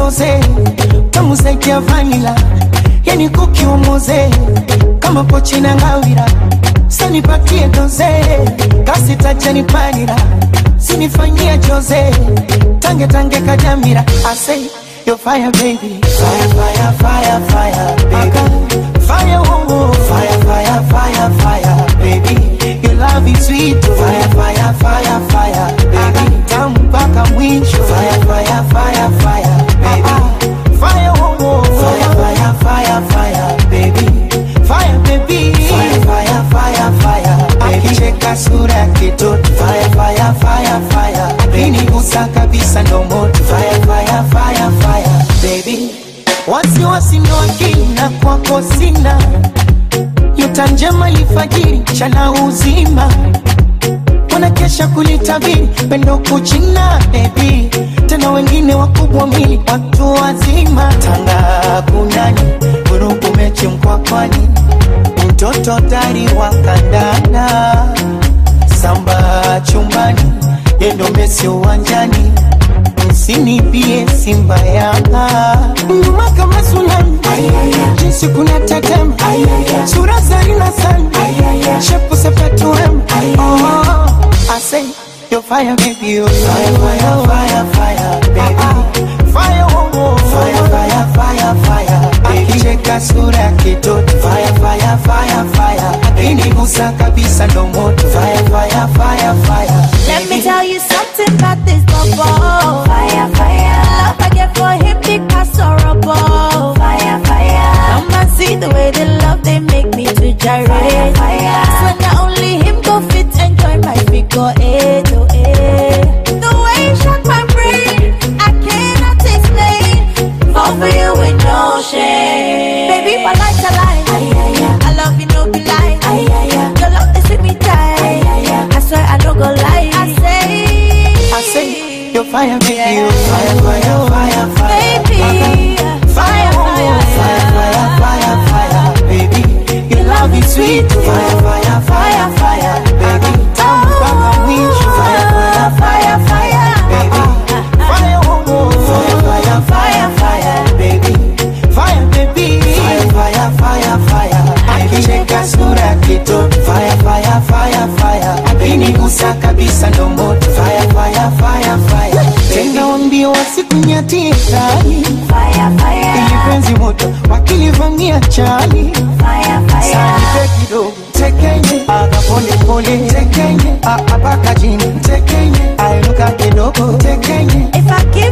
rose, tamu zaidi ya vanilla, yani kuki umoze, kama pochi na ngawira, sanipatie doze, kasi tajani panira, sinifanyia jose, tange tange kajamira. I say, you're fire baby, fire, fire, fire, fire, baby, fire, oh, oh. Fire, fire, fire, fire, baby, your love is sweet, fire, fire, fire, fire, baby, tamu mpaka mwisho, fire, fire, fire, fire, baby, fire, oh, oh. Fire, fire, fire, fire, baby, fire, baby, fire, fire, fire, fire, baby, akicheka sura ya kitoto, fire, fire, fire, fire, akinigusa kabisa ndo moto, fire, fire, fire, fire, baby, wasi ndo akina kwako sina, yuta njema lifajiri chana uzima, wanakesha kulitabiri pendo kuchina baby, tena wengine wakubwa mili watu wazima, tanga kunani vurugu mechi mkwakwani, mtoto tari wakandana, samba chumbani yendo Messi uwanjani, msinipie Simba Yanga, nyuma kama tsunami, jinsi kuna tatem, sura zarina sana, shepu sepetu em, oh, I say, you're fire baby, you're fire, fire, fire, fire, baby, fire, oh, oh. Fire, fire, fire, fire, baby, akicheka sura ya kitoto, fire, fire, fire, fire, akinigusa kabisa ndo moto, fire, fire, fire, fire. Let me tell you something about this bubble. Fire, fire, love I get for him because horrible. Fire, fire, come and see the way they love they make me to gyrate. Fire, fire, so not only him go fit enjoy my figure 8 to 8. The way he shock my brain, I cannot explain. Fall for you with no shame, baby, my life's a lie. I love you, no be lie. Your love is with me tight. I swear I don't go lie. I say, you're fire baby, you're fire, fire, fire, fire, baby, fire, fire, fire, fire, fire, baby, your love is sweet, fire, fire, fire, fire, baby, tamu mpaka mwisho, fire, fire, fire, fire, baby, fire, oh, oh. Fire, fire, fire, fire, baby, fire, baby, fire, fire, fire, fire, akicheka sura kitoto, fire, fire, fire, fire, akinigusa kabisa ndo moto, fire, fire, fire, fire, tena wambie wasikunyatie kali, fire, fire, ili penzi moto wakilivamia chali, fire, fire, sanipe kidogo tekenye, aga pole pole tekenye, apaka jini tekenye, ainuka kidogo tekenye, if I